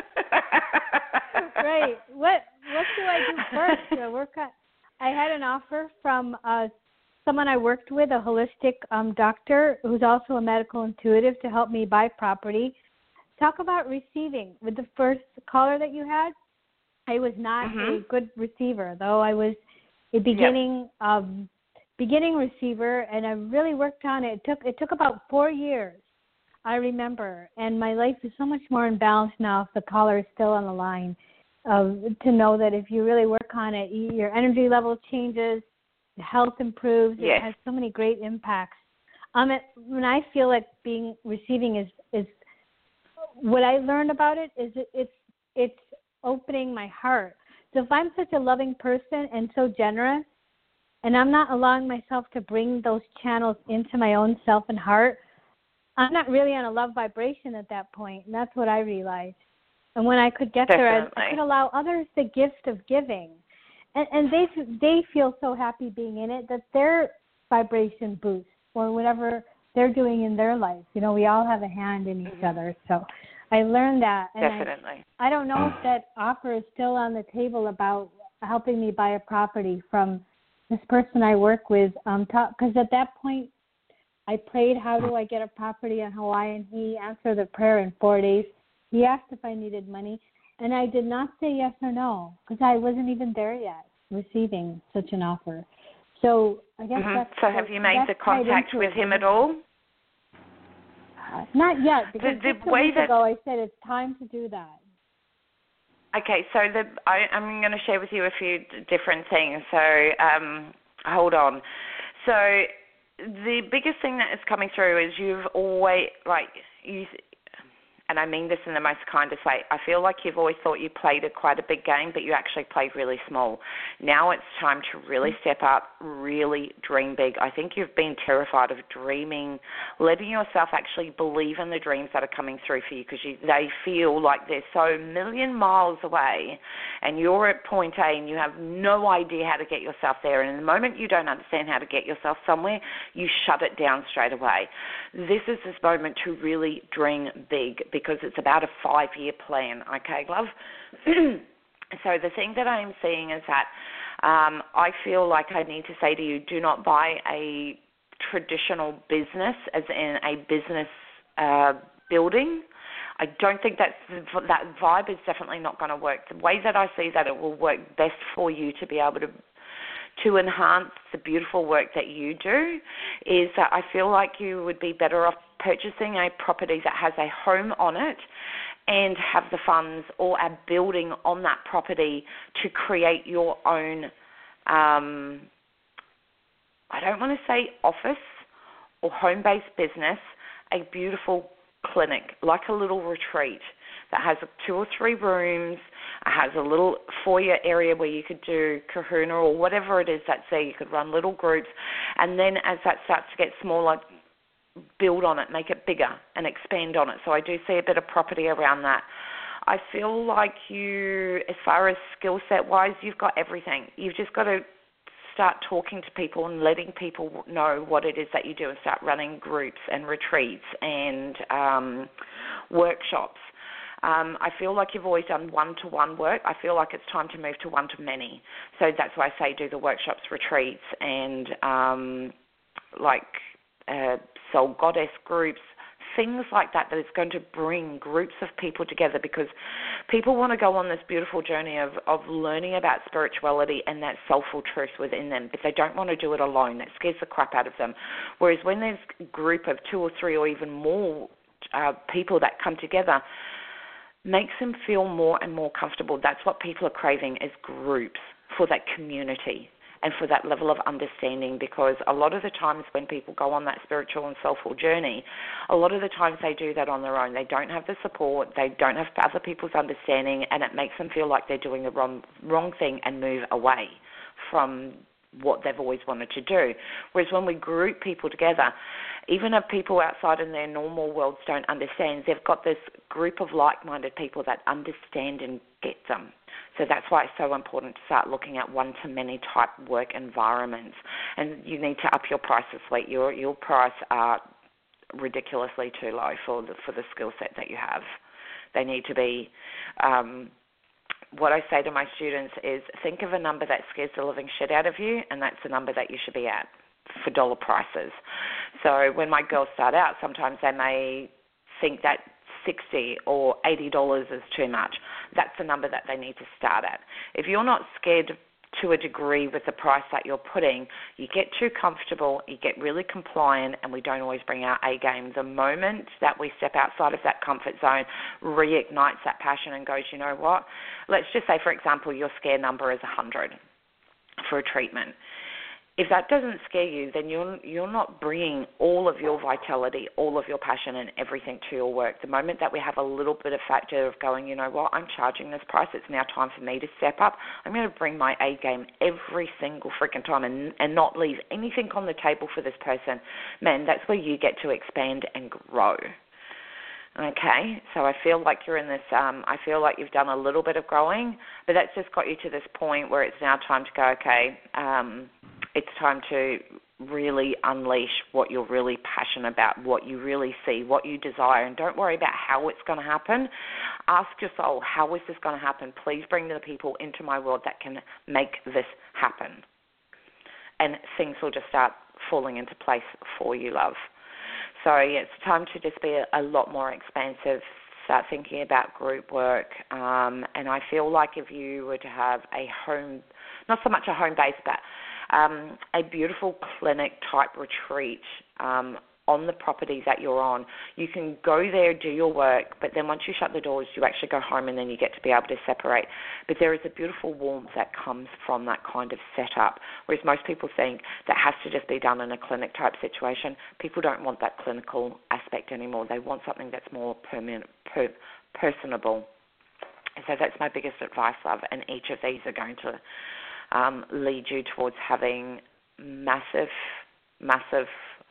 Right. What What do I do first? To work on, I had an offer from uh, someone I worked with, a holistic um, doctor who's also a medical intuitive, to help me buy property. Talk about receiving. With the first caller that you had, I was not mm-hmm. a good receiver, though I was a beginning yep. um, beginning receiver, and I really worked on it. It took it took about four years, I remember, and my life is so much more in balance now. If the caller is still on the line, uh, to know that if you really work on it, your energy level changes, the health improves. Yes. It has so many great impacts. Um, it, when I feel like being receiving is is what I learned about it is it, it's it's opening my heart. So if I'm such a loving person and so generous, and I'm not allowing myself to bring those channels into my own self and heart, I'm not really on a love vibration at that point, and that's what I realized. And when I could get Definitely. there, I, I could allow others the gift of giving, and, and they they feel so happy being in it that their vibration boosts or whatever they're doing in their life. You know, we all have a hand in each mm-hmm. other, so I learned that. And Definitely. I, I don't know if that offer is still on the table about helping me buy a property from this person I work with. Um, because at that point, I prayed, how do I get a property in Hawaii? And he answered the prayer in four days. He asked if I needed money, and I did not say yes or no because I wasn't even there yet receiving such an offer. So I guess mm-hmm. that's So have you made the contact with him at all? Uh, not yet, because the, the just a way week that, ago I said it's time to do that. Okay, so the, I, I'm going to share with you a few different things. So um, hold on. So the biggest thing that is coming through is you've always, like, you, and I mean this in the most kindest way, I feel like you've always thought you played a quite a big game, but you actually played really small. Now it's time to really step up, really dream big. I think you've been terrified of dreaming, letting yourself actually believe in the dreams that are coming through for you because you, they feel like they're so a million miles away and you're at point A and you have no idea how to get yourself there. And the moment you don't understand how to get yourself somewhere, you shut it down straight away. This is this moment to really dream big because it's about a five-year plan, okay, love? So the thing that I'm seeing is that um, I feel like I need to say to you, do not buy a traditional business, as in a business uh, building. I don't think that's, that vibe is definitely not going to work. The way that I see that it will work best for you to be able to to enhance the beautiful work that you do is that I feel like you would be better off purchasing a property that has a home on it and have the funds or a building on that property to create your own, um, I don't want to say office or home-based business, a beautiful clinic, like a little retreat that has two or three rooms, has a little foyer area where you could do kahuna or whatever it is that's there. You could run little groups, and then as that starts to get smaller, build on it, make it bigger, and expand on it. So I do see a bit of property around that. I feel like you, as far as skill set-wise, you've got everything. You've just got to start talking to people and letting people know what it is that you do and start running groups and retreats and um, workshops. Um, I feel like you've always done one-to-one work. I feel like it's time to move to one-to-many. So that's why I say do the workshops, retreats, and um, like uh, soul goddess groups, things like that that is going to bring groups of people together because people want to go on this beautiful journey of, of learning about spirituality and that soulful truth within them, but they don't want to do it alone. That scares the crap out of them. Whereas when there's a group of two or three or even more uh, people that come together, makes them feel more and more comfortable. That's what people are craving is groups for that community. and for that level of understanding, because a lot of the times when people go on that spiritual and soulful journey, a lot of the times they do that on their own. They don't have the support, they don't have other people's understanding, and it makes them feel like they're doing the wrong, wrong thing and move away from what they've always wanted to do. Whereas when we group people together, even if people outside in their normal worlds don't understand, they've got this group of like-minded people that understand and get them. So that's why it's so important to start looking at one-to-many type work environments. And you need to up your prices, sweet. Your your price are ridiculously too low for the for the skill set that you have. They need to be. Um, what I say to my students is, think of a number that scares the living shit out of you, and that's the number that you should be at for dollar prices. So when my girls start out, sometimes they may think that sixty dollars or eighty dollars is too much. That's the number that they need to start at. If you're not scared to a degree with the price that you're putting, you get too comfortable, you get really compliant, and we don't always bring our A game. The moment that we step outside of that comfort zone, reignites that passion and goes, you know what, let's just say, for example, your scare number is one hundred for a treatment. If that doesn't scare you, then you're you're not bringing all of your vitality, all of your passion and everything to your work. The moment that we have a little bit of factor of going, you know what, I'm charging this price, it's now time for me to step up, I'm going to bring my A game every single freaking time and, and not leave anything on the table for this person, man, that's where you get to expand and grow. Okay, so I feel like you're in this, um, I feel like you've done a little bit of growing, but that's just got you to this point where it's now time to go, okay, um, it's time to really unleash what you're really passionate about, what you really see, what you desire, and don't worry about how it's going to happen. Ask your soul, how is this going to happen? Please bring the people into my world that can make this happen. And things will just start falling into place for you, love. So yeah, it's time to just be a, a lot more expansive, start thinking about group work, um, and I feel like if you were to have a home, not so much a home base, but um, a beautiful clinic-type retreat um, on the property that you're on, you can go there, do your work, but then once you shut the doors, you actually go home and then you get to be able to separate. But there is a beautiful warmth that comes from that kind of setup, whereas most people think that has to just be done in a clinic-type situation. People don't want that clinical aspect anymore. They want something that's more permanent, per, personable. So that's my biggest advice, love, and each of these are going to um, lead you towards having massive, massive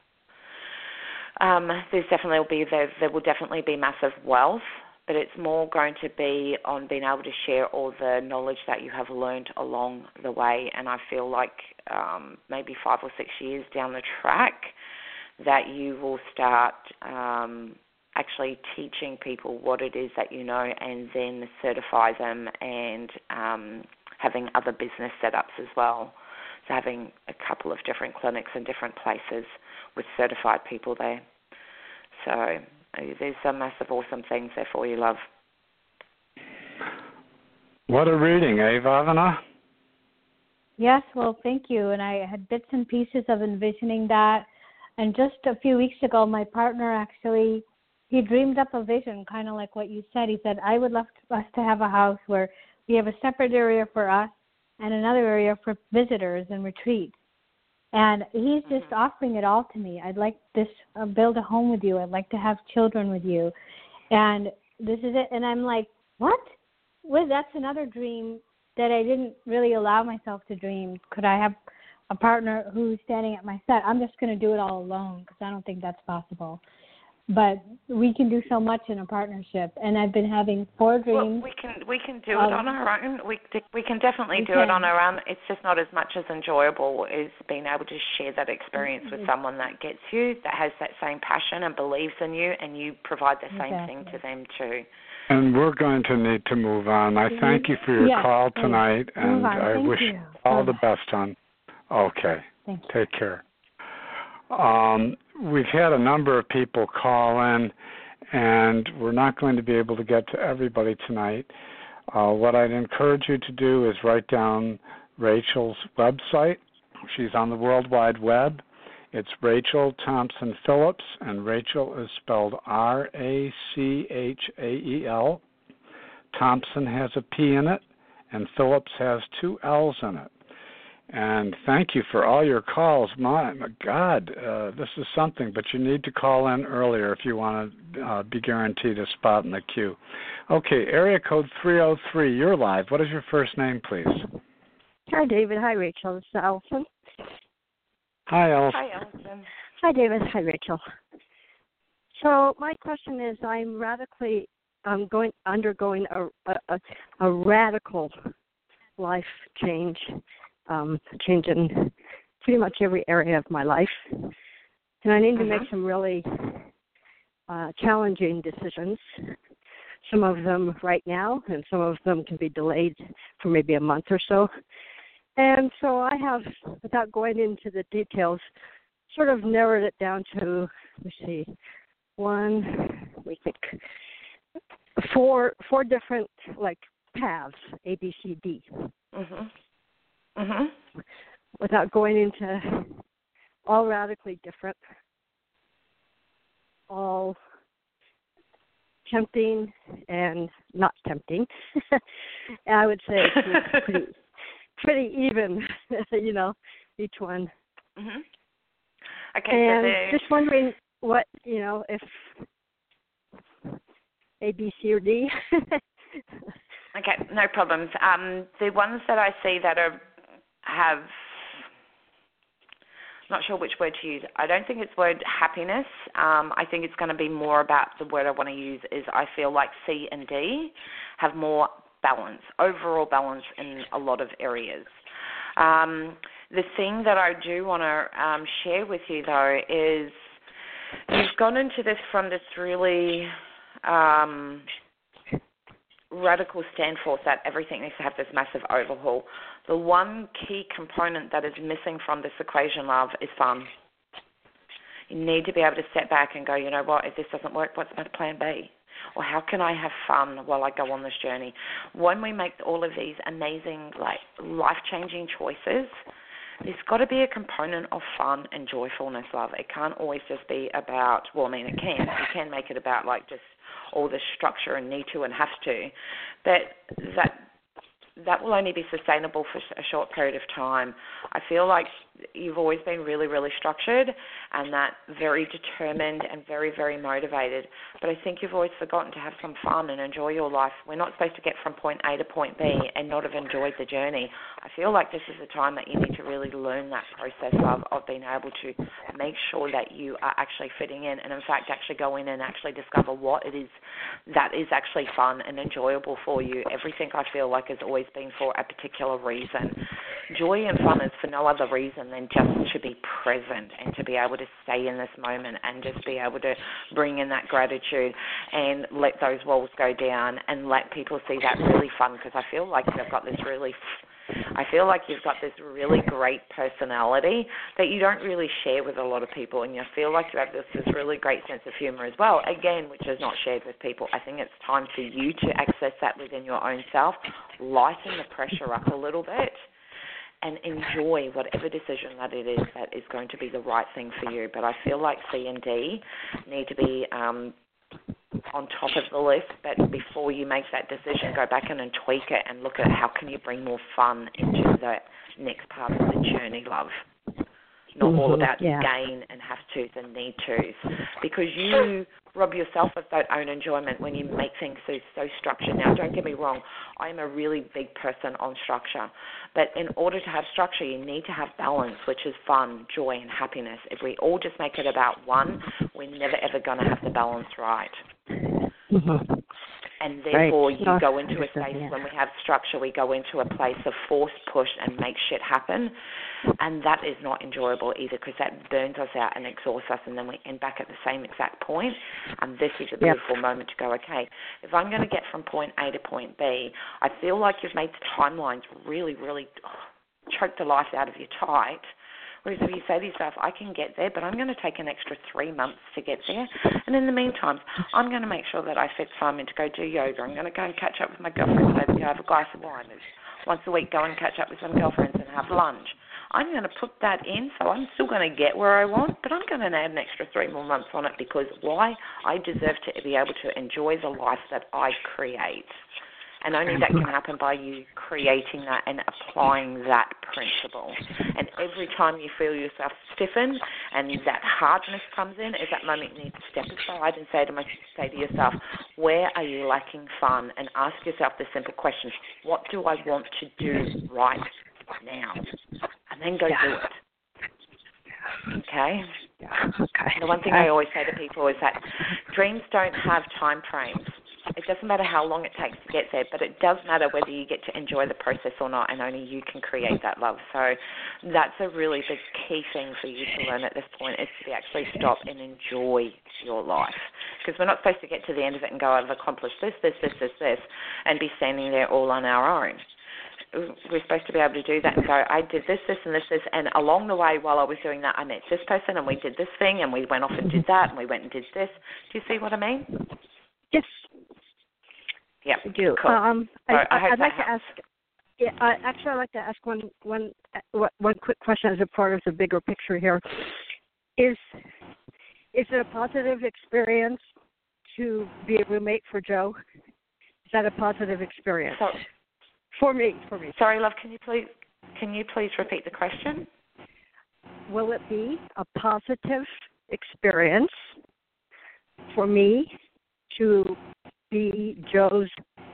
Um, there's definitely will be there, there will definitely be massive wealth, but it's more going to be on being able to share all the knowledge that you have learned along the way. And I feel like um, maybe five or six years down the track that you will start um, actually teaching people what it is that you know, and then certify them, and um, having other business setups as well. So having a couple of different clinics in different places with certified people there. So there's some massive, awesome things there for you, love. What a reading, eh, Bhavana? Yes, well, thank you. And I had bits and pieces of envisioning that. And just a few weeks ago, my partner actually, he dreamed up a vision, kind of like what you said. He said, I would love us to have a house where we have a separate area for us and another area for visitors and retreats. And he's just mm-hmm. offering it all to me. I'd like this, uh, build a home with you. I'd like to have children with you. And this is it. And I'm like, what? Well, that's another dream that I didn't really allow myself to dream. Could I have a partner who's standing at my set? I'm just going to do it all alone because I don't think that's possible. But we can do so much in a partnership, and I've been having four dreams. Well, we can we can do um, it on our own. We we can definitely we do can. it on our own. It's just not as much as enjoyable as being able to share that experience mm-hmm. with someone that gets you, that has that same passion and believes in you, and you provide the same exactly. thing to them too. And we're going to need to move on. I thank you for your yes, call tonight, please. and I thank wish you. all Bye. the best, hon. Okay. Thank you. Take care. Um, we've had a number of people call in, and we're not going to be able to get to everybody tonight. Uh, what I'd encourage you to do is write down Rachel's website. She's on the World Wide Web. It's Rachel Thompson Phillips, and Rachel is spelled R A C H A E L. Thompson has a P in it, and Phillips has two L's in it. And thank you for all your calls. My, my God, uh, this is something, but you need to call in earlier if you want to uh, be guaranteed a spot in the queue. Okay, area code three oh three, you're live. What is your first name, please? Hi, David. Hi, Rachel. This is Allison. Hi, Allison. Hi, Allison. Hi, David. Hi, Rachel. So my question is, I'm radically um, going undergoing a, a, a radical life change, um, change in pretty much every area of my life. And I need to make some really uh, challenging decisions, some of them right now, and some of them can be delayed for maybe a month or so. And so I have, without going into the details, sort of narrowed it down to, let's see, one, we think, four, four different, like, paths, A, B, C, D. Mm-hmm. Mm-hmm. Without going into all radically different, all tempting and not tempting. I would say it's pretty, pretty even, you know, each one. Mm-hmm. Okay, and so just wondering what, you know, if A, B, C, or D. Okay, no problems. Um, the ones that I see that are have, not sure which word to use. I don't think it's word happiness. Um, I think it's going to be more about the word I want to use is I feel like C and D have more balance, overall balance in a lot of areas. Um, the thing that I do want to um, share with you, though, is you've gone into this from this really um, radical standforth that everything needs to have this massive overhaul. The one key component that is missing from this equation, love, is fun. You need to be able to step back and go, you know what, if this doesn't work, what's my plan B? Or how can I have fun while I go on this journey? When we make all of these amazing, like, life-changing choices, there's got to be a component of fun and joyfulness, love. It can't always just be about, well, I mean, it can. You can make it about, like, just all the structure and need to and have to. But that that will only be sustainable for a short period of time. I feel like you've always been really, really structured and that very determined and very, very motivated. But I think you've always forgotten to have some fun and enjoy your life. We're not supposed to get from point A to point B and not have enjoyed the journey. I feel like this is the time that you need to really learn that process of, of being able to make sure that you are actually fitting in and, in fact, actually go in and actually discover what it is that is actually fun and enjoyable for you. Everything I feel like has always been for a particular reason. Joy and fun is for no other reason than just to be present and to be able to stay in this moment and just be able to bring in that gratitude and let those walls go down and let people see that really fun, because I feel like you've got this really I feel like you've got this really great personality that you don't really share with a lot of people, and you feel like you have this, this really great sense of humor as well, again, which is not shared with people. I think it's time for you to access that within your own self, lighten the pressure up a little bit, and enjoy whatever decision that it is that is going to be the right thing for you. But I feel like C and D need to be um, on top of the list, but before you make that decision, go back in and tweak it and look at how can you bring more fun into the next part of the journey, love. Not mm-hmm, all about yeah. gain and have-tos and need-tos, because you rob yourself of that own enjoyment when you make things so, so structured. Now, don't get me wrong, I am a really big person on structure, but in order to have structure, you need to have balance, which is fun, joy, and happiness. If we all just make it about one, we're never, ever going to have the balance right. Mm-hmm. And therefore, right. you no, go into a space, yeah. when we have structure, we go into a place of force, push, and make shit happen. And that is not enjoyable either, because that burns us out and exhausts us, and then we end back at the same exact point. And this is a beautiful yep. moment to go, okay, if I'm going to get from point A to point B, I feel like you've made the timelines really, really oh, choke the life out of you tight. Whereas if you say to yourself, I can get there, but I'm going to take an extra three months to get there. And in the meantime, I'm going to make sure that I fit time in to go do yoga. I'm going to go and catch up with my girlfriends, maybe go have a glass of wine. Once a week, go and catch up with some girlfriends and have lunch. I'm going to put that in, so I'm still going to get where I want, but I'm going to add an extra three more months on it, because why? I deserve to be able to enjoy the life that I create. And only that can happen by you creating that and applying that principle. And every time you feel yourself stiffen and that hardness comes in, is that moment you need to step aside and say to, my, say to yourself, where are you lacking fun? And ask yourself the simple question, what do I want to do right now? And then go yeah. do it. Okay? Yeah. Okay. The one thing I always say to people is that dreams don't have time frames. It doesn't matter how long it takes to get there, but it does matter whether you get to enjoy the process or not, and only you can create that love. So that's a really big key thing for you to learn at this point, is to actually stop and enjoy your life. Because we're not supposed to get to the end of it and go, I've accomplished this, this, this, this, this, and be standing there all on our own. We're supposed to be able to do that and go, I did this, this, and this, this, and along the way while I was doing that, I met this person, and we did this thing, and we went off and did that, and we went and did this. Do you see what I mean? Yes. Yeah, I do. Cool. Um, I, I, I, I'd like to ask. Yeah, I, actually, I'd like to ask one, one, one quick question as a part of the bigger picture here. Is is it a positive experience to be a roommate for Joe? Is that a positive experience? So, for me, for me. Sorry, love. Can you please can you please repeat the question? Will it be a positive experience for me to be Joe's?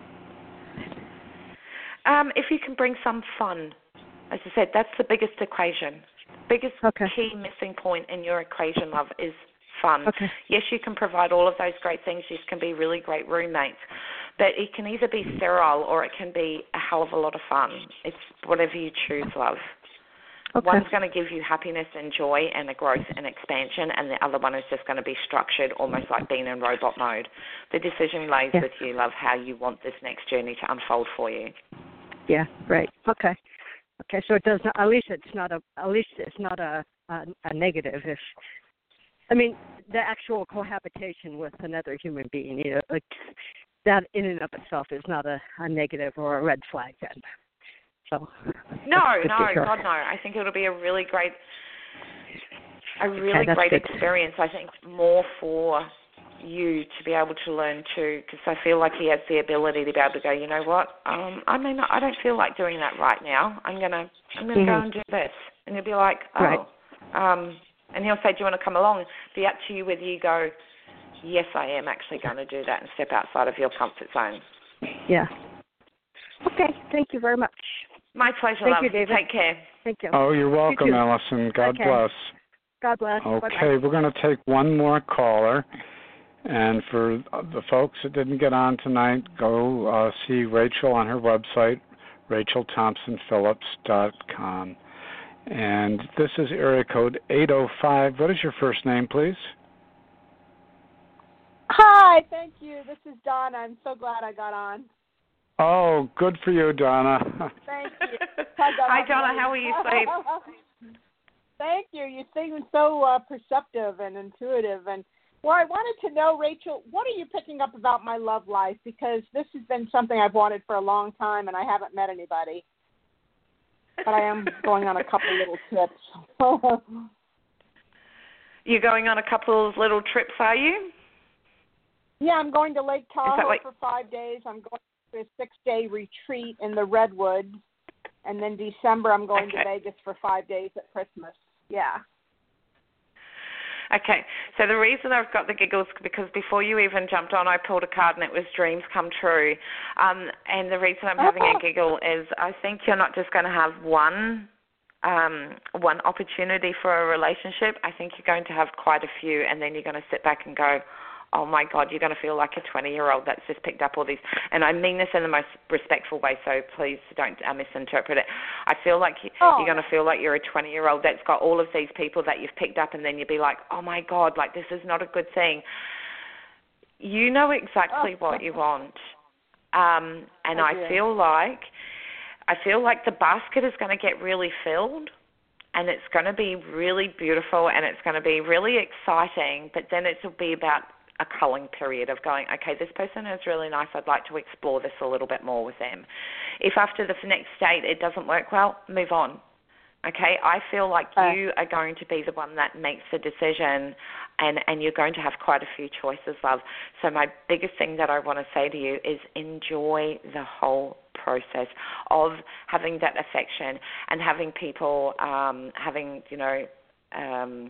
Um, if you can bring some fun. As I said, that's the biggest equation. Biggest okay. key missing point in your equation, love, is fun. Okay. Yes, you can provide all of those great things. You can be really great roommates. But it can either be sterile or it can be a hell of a lot of fun. It's whatever you choose, love. Okay. One's going to give you happiness and joy and a growth and expansion, and the other one is just going to be structured, almost like being in robot mode. The decision lays yeah. with you, love, how you want this next journey to unfold for you. Yeah, right. Okay. Okay, so it does not, at least it's not a at least it's not a a, a negative. If I mean the actual cohabitation with another human being, you know, like that in and of itself is not a, a negative or a red flag then. So no, no, God no. I think it'll be a really great, a really okay, great good. experience. I think more for you to be able to learn too, because I feel like he has the ability to be able to go, you know what? Um, I mean, I don't feel like doing that right now. I'm gonna, I'm gonna mm-hmm. go and do this, and he'll be like, oh, right. um, and he'll say, do you want to come along? Be up to you whether you go, yes, I am actually going to do that and step outside of your comfort zone. Yeah. Okay. Thank you very much. My pleasure, Thank love. you, David. Take care. Thank you. Oh, you're welcome, you Allison. God okay. bless. God bless. Okay, Bye-bye. we're going to take one more caller. And for the folks that didn't get on tonight, go uh, see Rachel on her website, rachel thompson phillips dot com. And this is area code eight oh five. What is your first name, please? Hi, thank you. This is Donna. I'm so glad I got on. Oh, good for you, Donna. Thank you. Hi, Donna. Hi, Donna. How are you, Steve? Thank you. You seem so uh, perceptive and intuitive. And well, I wanted to know, Rachel, what are you picking up about my love life? Because this has been something I've wanted for a long time, and I haven't met anybody. But I am going on a couple little trips. You're going on a couple of little trips, are you? Yeah, I'm going to Lake Tahoe what... for five days. I'm going to a six-day retreat in the Redwoods. And then December, I'm going okay. to Vegas for five days at Christmas. Yeah. Okay, so the reason I've got the giggles because before you even jumped on, I pulled a card and it was dreams come true. Um, and the reason I'm having a giggle is I think you're not just going to have one um, one opportunity for a relationship. I think you're going to have quite a few, and then you're going to sit back and go, oh, my God, you're going to feel like a twenty-year-old that's just picked up all these. And I mean this in the most respectful way, so please don't uh, misinterpret it. I feel like oh. you're going to feel like you're a twenty-year-old that's got all of these people that you've picked up, and then you'll be like, oh, my God, like this is not a good thing. You know exactly oh. what you want. Um, and I, I feel like I feel like the basket is going to get really filled. And it's going to be really beautiful, and it's going to be really exciting, but then it'll be about a culling period of going, okay, this person is really nice. I'd like to explore this a little bit more with them. If after the next date it doesn't work well, move on. Okay, I feel like Okay. you are going to be the one that makes the decision, and, and you're going to have quite a few choices, love. So my biggest thing that I want to say to you is enjoy the whole process of having that affection and having people, um, having, you know, um,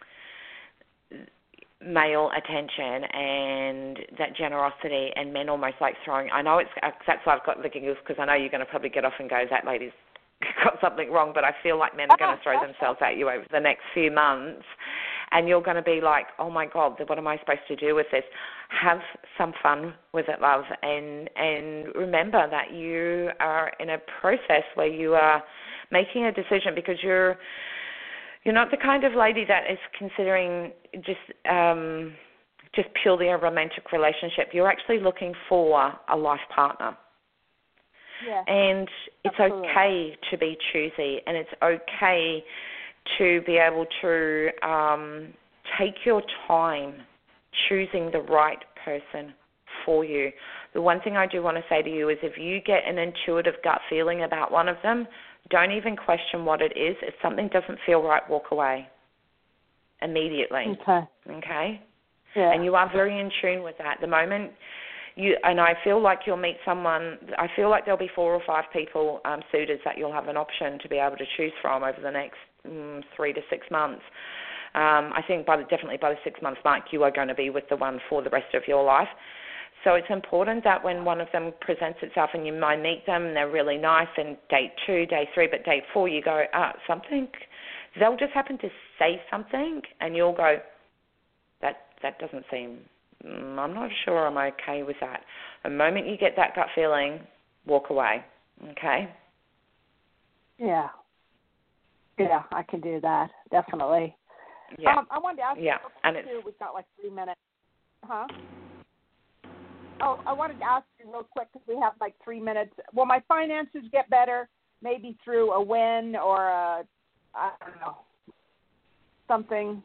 male attention and that generosity, and men almost like throwing, I know it's, that's why I've got the giggles, because I know you're going to probably get off and go, that lady's got something wrong, but I feel like men are going to throw themselves at you over the next few months, and you're going to be like, oh my God, what am I supposed to do with this? Have some fun with it, love, and and remember that you are in a process where you are making a decision, because you're you're not the kind of lady that is considering just um, just purely a romantic relationship. You're actually looking for a life partner. Yeah. And it's Absolutely. okay to be choosy, and it's okay to be able to um, take your time choosing the right person for you. The one thing I do want to say to you is, if you get an intuitive gut feeling about one of them, don't even question what it is. If something doesn't feel right, walk away immediately. Okay. Okay? Yeah. And you are very in tune with that. The moment you, and I feel like you'll meet someone, I feel like there'll be four or five people, um, suitors, that you'll have an option to be able to choose from over the next mm, three to six months. Um, I think by the, definitely by the six-month mark, you are going to be with the one for the rest of your life. So it's important that when one of them presents itself and you might meet them and they're really nice, and date two, day three, but date four, you go, ah, something, they'll just happen to say something, and you'll go, that that doesn't seem, mm, I'm not sure I'm okay with that. The moment you get that gut feeling, walk away, okay? Yeah. Yeah, I can do that, definitely. Yeah. Um, I wanted to ask yeah. you, and it's, too, we've got like three minutes. Huh? Oh, I wanted to ask you real quick, because we have like three minutes. Will my finances get better, maybe through a win or a, I don't know, something?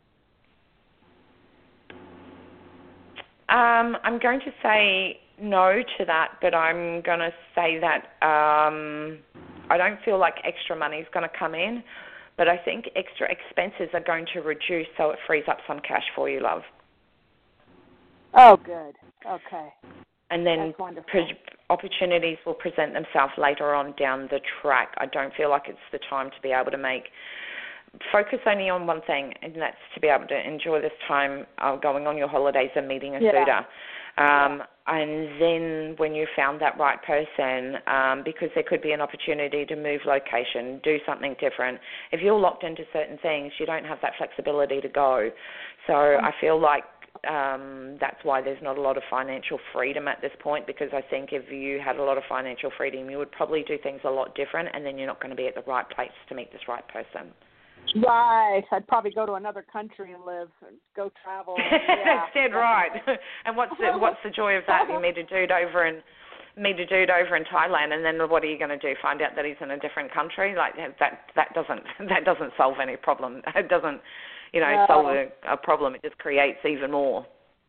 Um, I'm going to say no to that, but I'm going to say that um, I don't feel like extra money is going to come in, but I think extra expenses are going to reduce, so it frees up some cash for you, love. Oh, good. Okay. And then pre- opportunities will present themselves later on down the track. I don't feel like it's the time to be able to make focus only on one thing, and that's to be able to enjoy this time uh, going on your holidays and meeting a yeah. suitor. Um, yeah. And then when you found that right person, um, because there could be an opportunity to move location, do something different. If you're locked into certain things, you don't have that flexibility to go. So mm-hmm. I feel like um, that's why there's not a lot of financial freedom at this point, because I think if you had a lot of financial freedom, you would probably do things a lot different, and then you're not going to be at the right place to meet this right person. Right. I'd probably go to another country and live, and go travel. And, yeah, dead right. And what's the, what's the joy of that? You meet a dude over in meet a dude over in Thailand, and then what are you going to do? Find out that he's in a different country? Like that that doesn't that doesn't solve any problem. It doesn't, you know, no. solve a, a problem. It just creates even more.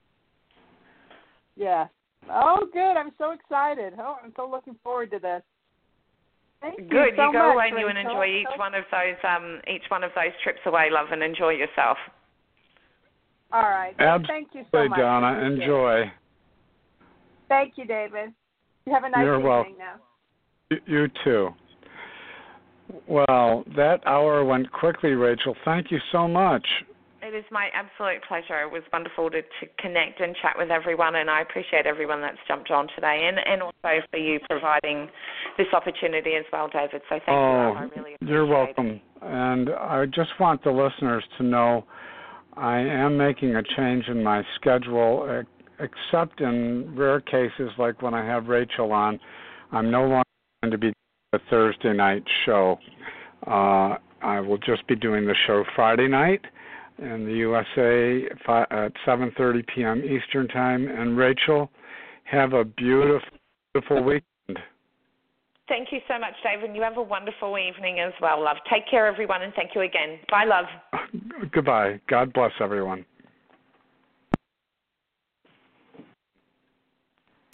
Yeah. Oh, good. I'm so excited. Oh, I'm so looking forward to this. Thank you Good. so You go much, away and you Rachel. enjoy each one of those um each one of those trips away, love, and enjoy yourself. All right. Absolutely, Thank you so much. Donna. Enjoy. Thank you, David. You have a nice You're evening welcome. now. You, you too. Well, that hour went quickly, Rachel. Thank you so much. It is my absolute pleasure. It was wonderful to, to connect and chat with everyone, and I appreciate everyone that's jumped on today, and, and also for you providing this opportunity as well, David. So thank oh, you. I really appreciate you're welcome. it. And I just want the listeners to know I am making a change in my schedule, except in rare cases like when I have Rachel on. I'm no longer going to be doing a Thursday night show. Uh, I will just be doing the show Friday night in the U S A at seven thirty p.m. Eastern Time. And Rachel, have a beautiful, beautiful weekend. Thank you so much, David. You have a wonderful evening as well, love. Take care, everyone, and thank you again. Bye, love. Goodbye. God bless everyone.